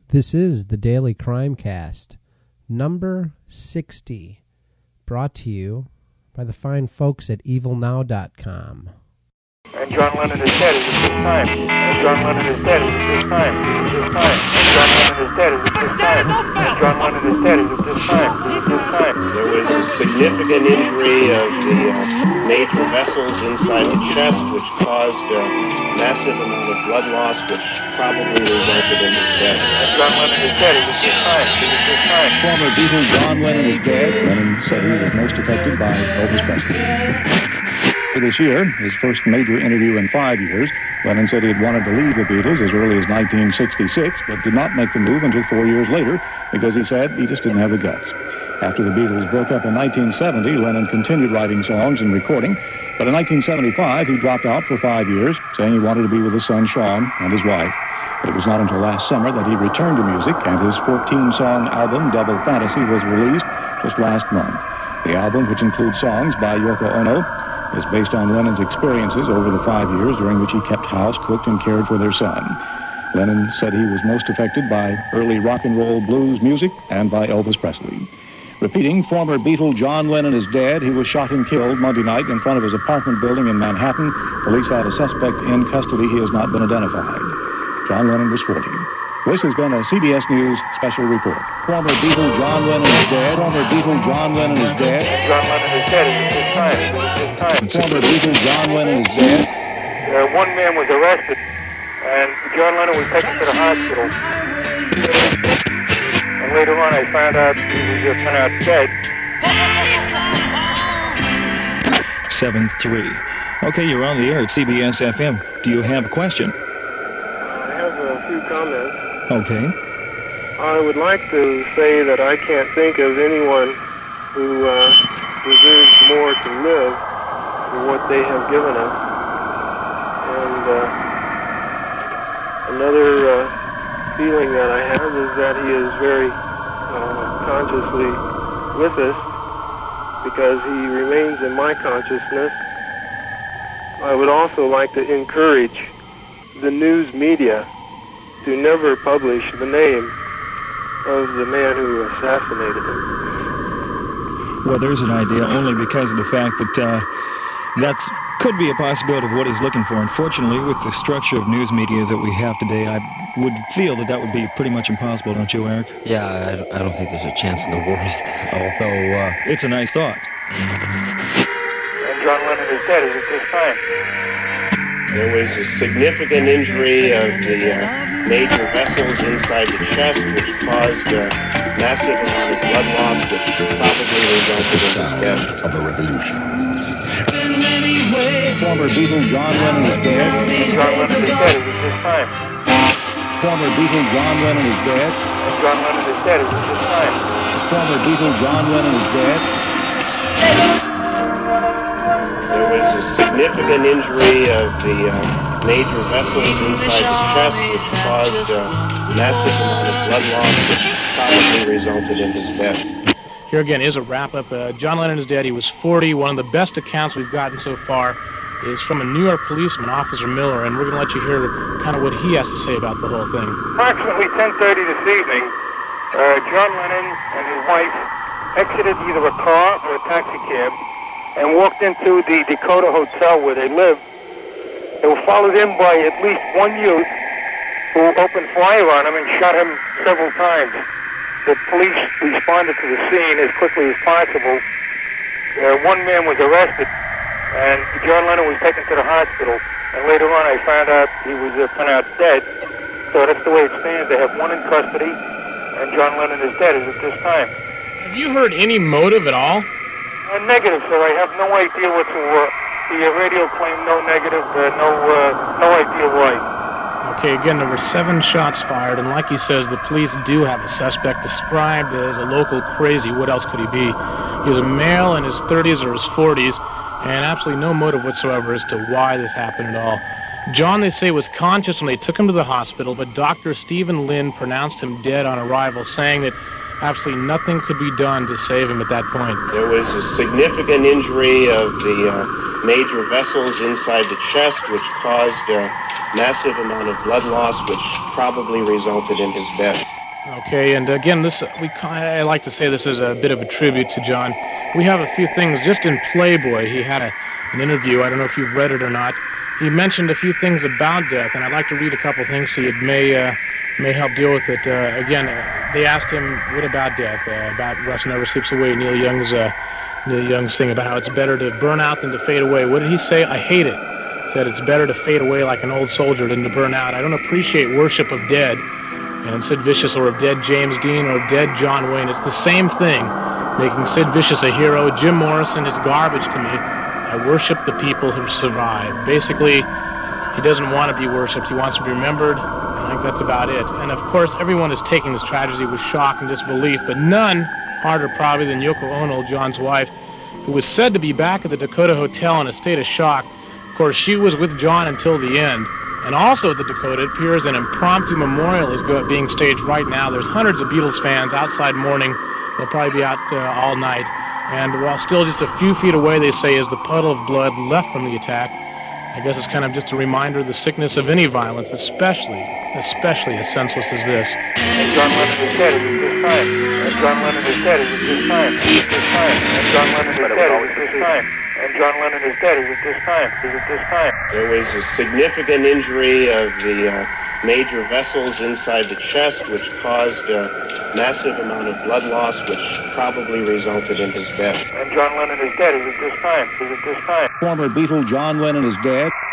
This is the Daily Crime Cast, number 60, brought to you by the fine folks at evilnow.com. And John Lennon is dead. Is it this time? And John Lennon is dead. Is it this time? Is it this time? And John Lennon is dead. Is it this time? And John Lennon is dead. Is it this time? Is it this time? There was a significant injury of the major vessels inside the chest, which caused a massive amount of blood loss, which probably resulted in his death. And John Lennon is dead. Is it this time? Is it this time? Former Beatle John Lennon is dead. Lennon said he was most affected by Elvis Presley. This year, his first major interview in 5 years, Lennon said he had wanted to leave the Beatles as early as 1966, but did not make the move until 4 years later because he said he just didn't have the guts. After the Beatles broke up in 1970, Lennon continued writing songs and recording, but in 1975 he dropped out for 5 years, saying he wanted to be with his son Sean and his wife. But it was not until last summer that he returned to music, and his 14-song album, Double Fantasy, was released just last month. The album, which includes songs by Yoko Ono, is based on Lennon's experiences over the 5 years during which he kept house, cooked, and cared for their son. Lennon said he was most affected by early rock and roll blues music and by Elvis Presley. Repeating, former Beatle John Lennon is dead. He was shot and killed Monday night in front of his apartment building in Manhattan. Police have a suspect in custody. He has not been identified. John Lennon was 40. This has been a CBS News special report. Former Beatle John Lennon is dead. Former Beatle John Lennon is dead. John Lennon is dead. Is it this time? Is it this time? Former Beatle John Lennon is dead. One man was arrested, and John Lennon was taken to the hospital. And later on, I found out he was pronounced dead. 7-3. Okay, you're on the air at CBS FM. Do you have a question? I have a few comments. Okay. I would like to say that I can't think of anyone who deserves more to live than what they have given us. And another feeling that I have is that he is very consciously with us because he remains in my consciousness. I would also like to encourage the news media to never publish the name of the man who assassinated him. Well, there's an idea only because of the fact that that could be a possibility of what he's looking for. Unfortunately, with the structure of news media that we have today, I would feel that that would be pretty much impossible, don't you, Eric? Yeah, I don't think there's a chance in the world, although... It's a nice thought. And John Lennon is dead. Is it this time? There was a significant injury of the major vessels inside the chest, which caused a massive amount of blood loss, which probably resulted in his death. Of the revolution. Former Beatle John Lennon is dead. John Lennon is dead. Is it this time? Former Beatle John Lennon is dead. And John Lennon is dead. Is it this time? Former Beatle John Lennon is dead. There was a significant injury of the major vessels inside his chest, which caused a massive amount of blood loss, which probably resulted in his death. Here again is a wrap-up. John Lennon is dead. He was 40. One of the best accounts we've gotten so far is from a New York policeman, Officer Miller, and we're going to let you hear kind of what he has to say about the whole thing. Approximately 10:30 this evening, John Lennon and his wife exited either a car or a taxi cab and walked into the Dakota Hotel where they lived. They were followed in by at least one youth who opened fire on him and shot him several times. The police responded to the scene as quickly as possible. One man was arrested, and John Lennon was taken to the hospital. And later on, I found out he was pronounced dead. So that's the way it stands. They have one in custody, and John Lennon is dead as of this time. Have you heard any motive at all? Negative, sir. I have no idea what to... the radio claimed no negative, no idea why. Okay, again, there were 7 shots fired, and like he says, the police do have a suspect described as a local crazy. What else could he be? He was a male in his 30s or his 40s, and absolutely no motive whatsoever as to why this happened at all. John, they say, was conscious when they took him to the hospital, but Dr. Stephen Lynn pronounced him dead on arrival, saying that absolutely nothing could be done to save him at that point. There was a significant injury of the major vessels inside the chest, which caused a massive amount of blood loss, which probably resulted in his death. Okay, and again, I like to say this is a bit of a tribute to John. We have a few things just in Playboy. He had an interview. I don't know if you've read it or not. He mentioned a few things about death, and I'd like to read a couple things to you. It may help deal with it. Again, they asked him, what about death? About Rust Never Sleeps Away, Neil Young's thing about how it's better to burn out than to fade away. What did he say? I hate it. He said it's better to fade away like an old soldier than to burn out. I don't appreciate worship of dead. And Sid Vicious, or of dead James Dean, or of dead John Wayne. It's the same thing, making Sid Vicious a hero. Jim Morrison is garbage to me. I worship the people who survived. Basically, he doesn't want to be worshipped. He wants to be remembered. I think that's about it. And of course, everyone is taking this tragedy with shock and disbelief, but none harder probably than Yoko Ono, John's wife, who was said to be back at the Dakota Hotel in a state of shock. Of course, she was with John until the end. And also at the Dakota, it appears an impromptu memorial is being staged right now. There's hundreds of Beatles fans outside mourning. They'll probably be out all night. And while still just a few feet away, they say, is the puddle of blood left from the attack. I guess it's kind of just a reminder of the sickness of any violence, especially as senseless as this. And John Lennon is dead. It was this time. And John Lennon is dead. It was this time. It was this time. And John Lennon is dead. It was this time. And John Lennon is dead. It was this time. It was this time. There was a significant injury of the major vessels inside the chest, which caused a massive amount of blood loss, which probably resulted in his death. And John Lennon is dead. It was this time. It was this time. Former Beatle John Lennon is dead.